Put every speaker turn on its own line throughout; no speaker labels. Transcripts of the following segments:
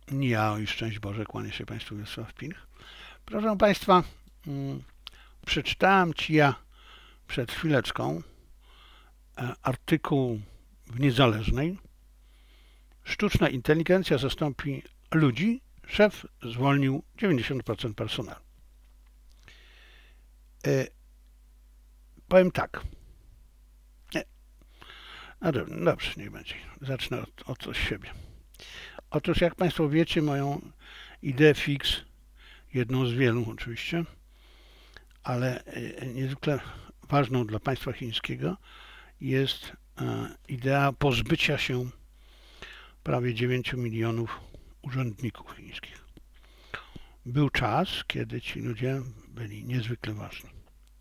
Ja i szczęść Boże, kłanię się Państwu, Wiesław Pilch. Proszę Państwa, przeczytałem Ci ja przed chwileczką artykuł w Niezależnej. Sztuczna inteligencja zastąpi ludzi, szef zwolnił 90% personelu. Powiem tak. No dobrze, niech będzie. Zacznę od siebie. Otóż, jak Państwo wiecie, moją ideę fix, jedną z wielu oczywiście, ale niezwykle ważną dla państwa chińskiego jest idea pozbycia się prawie 9 milionów urzędników chińskich. Był czas, kiedy ci ludzie byli niezwykle ważni.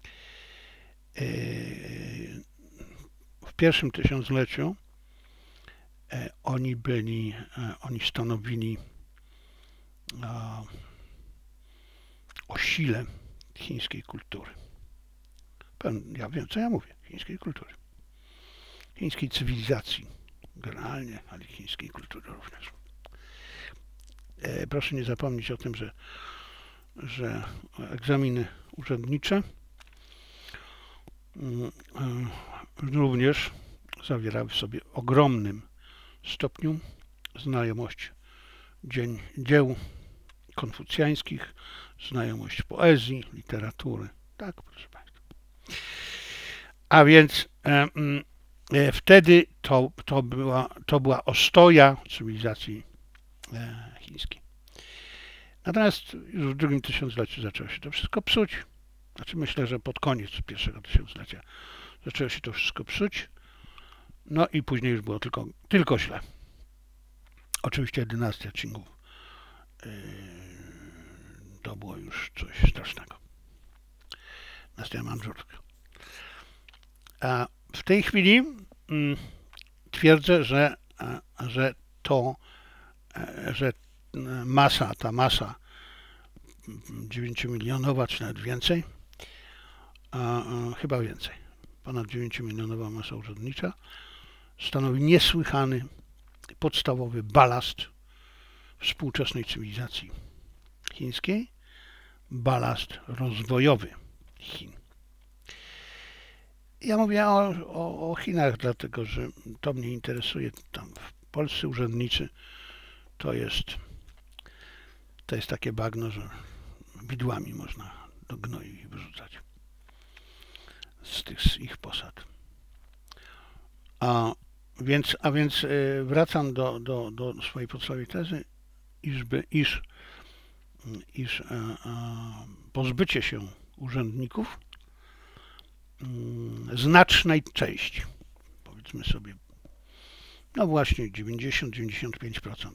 W pierwszym tysiącleciu oni stanowili o sile chińskiej kultury. Ja wiem, co ja mówię. Chińskiej kultury. Chińskiej cywilizacji generalnie, ale chińskiej kultury również. Proszę nie zapomnieć o tym, że egzaminy urzędnicze również zawierały w sobie ogromnym stopniu znajomość dzieł konfucjańskich, znajomość poezji, literatury. Tak, proszę Państwa. A więc wtedy to była ostoja cywilizacji chińskiej. Natomiast już w drugim tysiącleciu zaczęło się to wszystko psuć. Znaczy myślę, że pod koniec pierwszego tysiąclecia zaczęło się to wszystko psuć. No i później już było tylko źle. Oczywiście dynastia Qingów to było już coś strasznego. Dynastia Mandżurska. A w tej chwili twierdzę, że ta masa 9-milionowa, czy nawet więcej, chyba więcej, ponad 9-milionowa masa urzędnicza stanowi niesłychany, podstawowy balast współczesnej cywilizacji chińskiej, balast rozwojowy Chin. Ja mówię o Chinach, dlatego że to mnie interesuje. Tam polscy urzędnicy to jest takie bagno, że widłami można do gnoju ich wyrzucać z ich posad. A więc wracam do swojej podstawowej tezy, iż pozbycie się urzędników znacznej części, powiedzmy sobie, no właśnie 90-95%.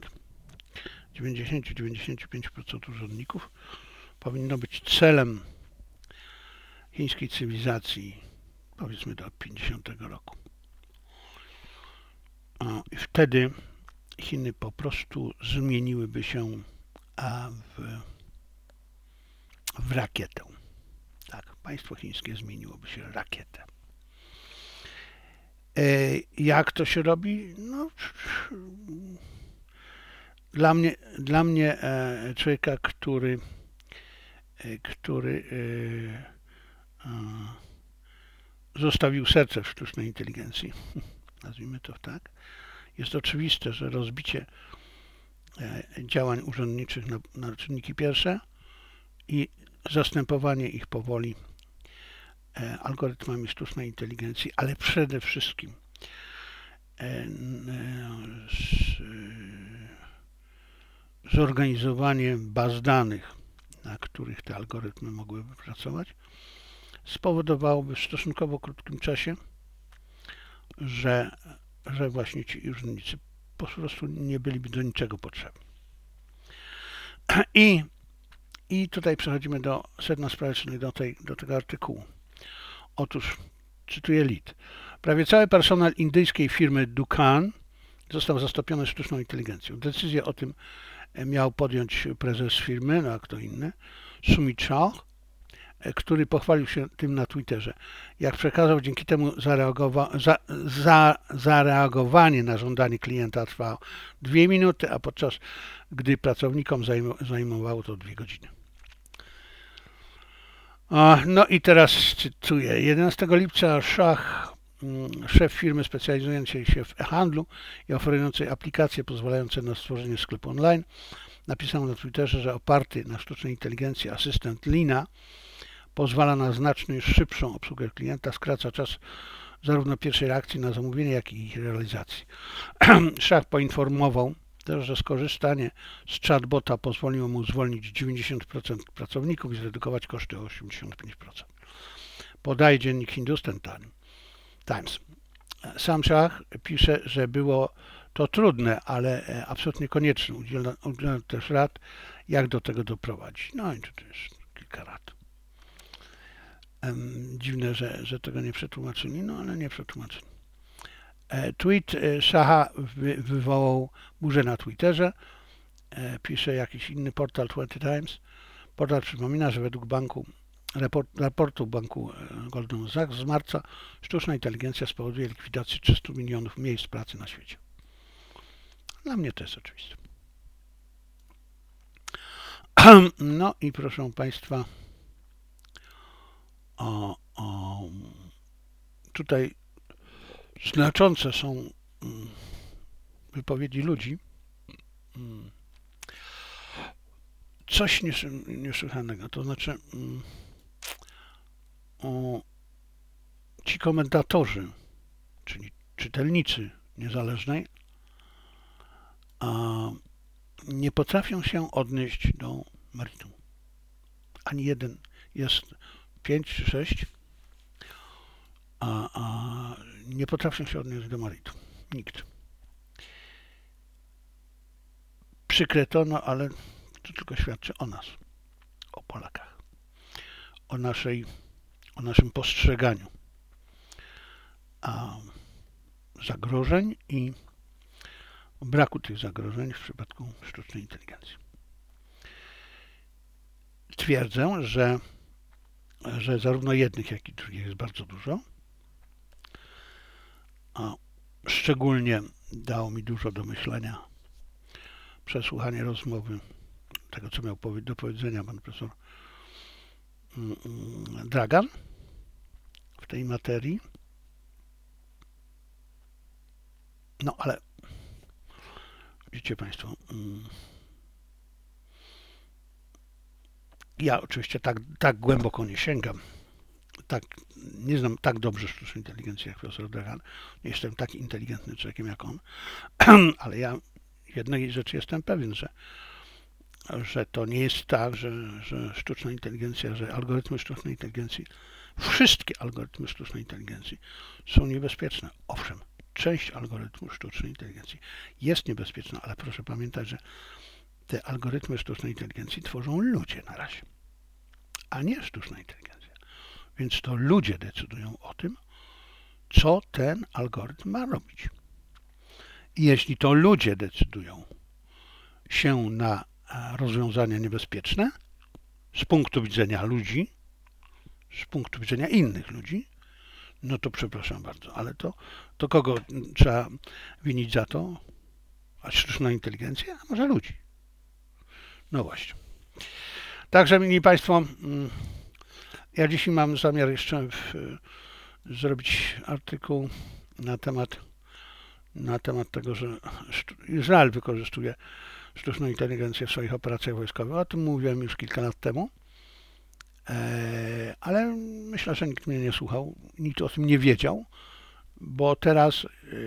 90-95% urzędników powinno być celem chińskiej cywilizacji, powiedzmy do 50 roku. I wtedy Chiny po prostu zmieniłyby się w rakietę. Tak, państwo chińskie zmieniłoby się w rakietę. Jak to się robi? No, dla mnie człowieka, który zostawił serce w sztucznej inteligencji, nazwijmy to tak, jest oczywiste, że rozbicie działań urzędniczych na czynniki pierwsze i zastępowanie ich powoli algorytmami sztucznej inteligencji, ale przede wszystkim zorganizowanie baz danych, na których te algorytmy mogłyby pracować, spowodowałoby w stosunkowo krótkim czasie, że właśnie ci urzędnicy po prostu nie byliby do niczego potrzebni. I tutaj przechodzimy do sedna sprawy, czyli do tego artykułu. Otóż, cytuję lead. Prawie cały personel indyjskiej firmy Dukan został zastąpiony sztuczną inteligencją. Decyzję o tym miał podjąć prezes firmy, no a kto inny, Sumit Shah, który pochwalił się tym na Twitterze. Jak przekazał, dzięki temu zareagowanie na żądanie klienta trwało 2 minuty, a podczas gdy pracownikom zajmowało to 2 godziny. No i teraz cytuję. 11 lipca szef firmy specjalizującej się w e-handlu i oferującej aplikacje pozwalające na stworzenie sklepu online, napisał na Twitterze, że oparty na sztucznej inteligencji asystent Lina pozwala na znacznie szybszą obsługę klienta, skraca czas zarówno pierwszej reakcji na zamówienie, jak i ich realizacji. Szach poinformował też, że skorzystanie z chatbota pozwoliło mu zwolnić 90% pracowników i zredukować koszty o 85%. Podaje dziennik Hindustan Times. Sam Szach pisze, że było to trudne, ale absolutnie konieczne. Udziela też rad, jak do tego doprowadzić. No i tu jest kilka rad. Dziwne, że tego nie przetłumaczyli, no ale nie przetłumaczyli. Tweet Szacha wywołał burzę na Twitterze, pisze jakiś inny portal 20 Times. Portal przypomina, że według raportu banku Goldman Sachs z marca sztuczna inteligencja spowoduje likwidację 300 milionów miejsc pracy na świecie. Dla mnie to jest oczywiste. No i proszę Państwa, tutaj znaczące są wypowiedzi ludzi. Coś niesłychanego, to znaczy ci komentatorzy, czyli czytelnicy niezależnej, nie potrafią się odnieść do meritum. Ani jeden, jest 5 czy 6, a nie potrafią się odnieść do meritum. Nikt. Przykre to, no ale to tylko świadczy o nas, o Polakach, o naszym postrzeganiu zagrożeń i braku tych zagrożeń w przypadku sztucznej inteligencji. Twierdzę, że zarówno jednych, jak i drugich jest bardzo dużo. Szczególnie dało mi dużo do myślenia przesłuchanie rozmowy tego, co miał do powiedzenia pan profesor Dragan w tej materii. No ale widzicie Państwo, ja oczywiście tak głęboko nie sięgam, nie znam tak dobrze sztucznej inteligencji jak profesor Dragan, nie jestem tak inteligentny człowiekiem jak on, ale ja jednej rzeczy jestem pewien, że to nie jest tak, że sztuczna inteligencja, że algorytmy sztucznej inteligencji, wszystkie algorytmy sztucznej inteligencji są niebezpieczne. Owszem, część algorytmów sztucznej inteligencji jest niebezpieczna, ale proszę pamiętać, że te algorytmy sztucznej inteligencji tworzą ludzie na razie, a nie sztuczna inteligencja. Więc to ludzie decydują o tym, co ten algorytm ma robić. I jeśli to ludzie decydują się na rozwiązania niebezpieczne z punktu widzenia ludzi, z punktu widzenia innych ludzi, no to przepraszam bardzo, ale to kogo trzeba winić za to? A sztuczną inteligencję? A może ludzi? No właśnie. Także, mili Państwo, ja dzisiaj mam zamiar jeszcze zrobić artykuł na temat tego, że Izrael wykorzystuje sztuczną inteligencję w swoich operacjach wojskowych. O tym mówiłem już kilka lat temu, ale myślę, że nikt mnie nie słuchał, nikt o tym nie wiedział, bo teraz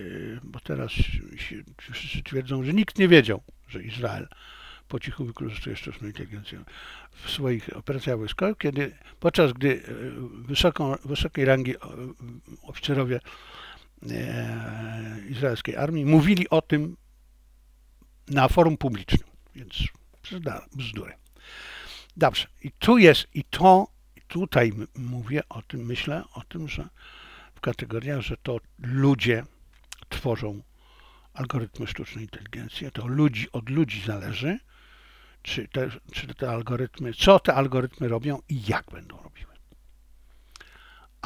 wszyscy twierdzą, że nikt nie wiedział, że Izrael po cichu wykorzystuje sztuczną inteligencję w swoich operacjach wojskowych, podczas gdy wysokiej rangi oficerowie izraelskiej armii mówili o tym na forum publicznym, więc bzdury. Dobrze, i tu jest, tutaj mówię o tym, myślę o tym, że w kategoriach, że to ludzie tworzą algorytmy sztucznej inteligencji, to od ludzi zależy, czy te algorytmy, co te algorytmy robią i jak będą robiły.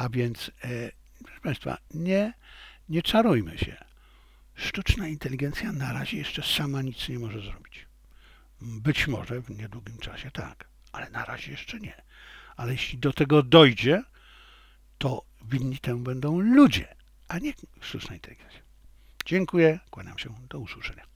A więc, proszę Państwa, nie czarujmy się. Sztuczna inteligencja na razie jeszcze sama nic nie może zrobić. Być może w niedługim czasie tak, ale na razie jeszcze nie. Ale jeśli do tego dojdzie, to winni temu będą ludzie, a nie sztuczna inteligencja. Dziękuję, kłaniam się, do usłyszenia.